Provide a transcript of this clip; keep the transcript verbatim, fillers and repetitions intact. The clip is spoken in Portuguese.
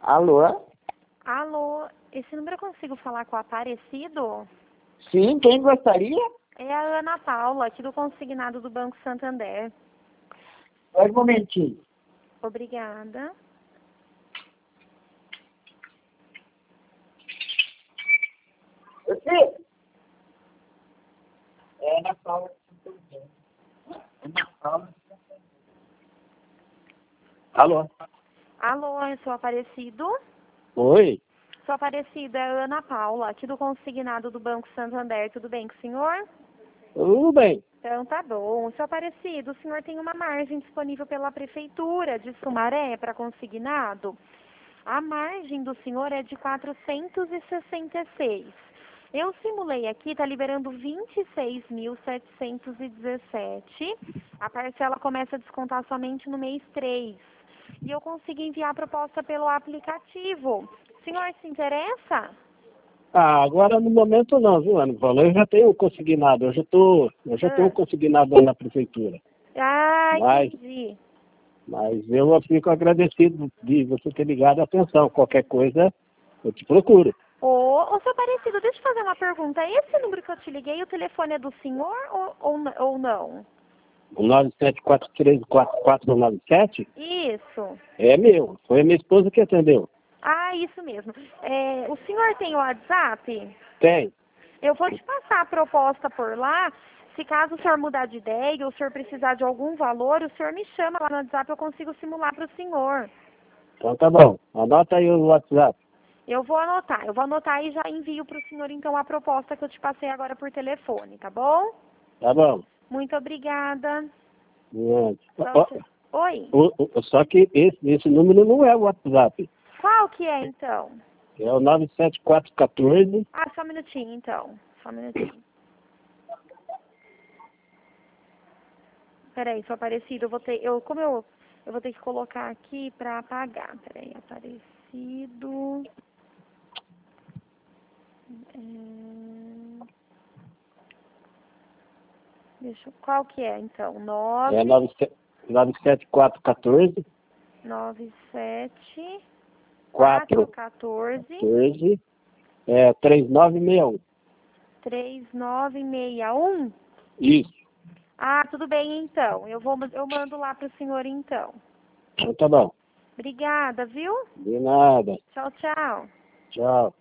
Alô? Alô, esse número eu consigo falar com o Aparecido? Sim, quem gostaria? É a Ana Paula, aqui do consignado do Banco Santander. Só um momentinho. Obrigada. Você? É Ana Paula. Ana Paula. Alô? Alô, eu sou Aparecido? Oi? Sou Aparecida, é a Ana Paula, aqui do consignado do Banco Santander. Tudo bem com o senhor? Tudo bem. Então tá bom. Seu Aparecido, o senhor tem uma margem disponível pela Prefeitura de Sumaré para consignado? A margem do senhor é de quatrocentos e sessenta e seis. Eu simulei aqui, está liberando vinte e seis mil setecentos e dezessete. A parcela começa a descontar somente no mês três. E eu consigo enviar a proposta pelo aplicativo. O senhor se interessa? Ah, agora no momento não, viu, Ana Paula? Eu já tenho consignado, eu já tô, eu já tenho Ah, consignado lá na prefeitura. ah Mas, entendi. mas eu fico agradecido de você ter ligado a atenção. Qualquer coisa, eu te procuro. Ô, ô, seu Aparecido, deixa eu fazer uma pergunta. Esse número que eu te liguei, o telefone é do senhor ou, ou, n- ou não? O nove sete quatro três quatro quatro nove sete Isso. é meu. Foi a minha esposa que atendeu. Ah, isso mesmo. É, o senhor tem o WhatsApp? Tem. Eu vou te passar a proposta por lá. Se caso o senhor mudar de ideia ou o senhor precisar de algum valor, o senhor me chama lá no WhatsApp, eu consigo simular para o senhor. Então tá bom. Anota aí o WhatsApp. Eu vou anotar. Eu vou anotar e já envio para o senhor, então, a proposta que eu te passei agora por telefone, tá bom? Tá bom. Muito obrigada. É. Tchau, Ó, tchau. Oi? o- o- só que esse, esse número não é o WhatsApp. Qual que é, então? É o nove sete quatro um quatro. Ah, só um minutinho, então. Só um minutinho. Peraí, sou Aparecido. Eu vou ter... Eu, como eu... Eu vou ter que colocar aqui para apagar. Peraí, Aparecido... É... Deixa eu... Qual que é, então? É Nove... nove sete quatro um quatro. Nove, sete... Quatro, quatro quatorze... quatorze. É três nove seis um. Três, nove, seis, um... Isso. Ah, tudo bem, então. Eu vou... Eu mando lá pro senhor, então. Então tá bom. Obrigada, viu? De nada. Tchau, tchau. Tchau.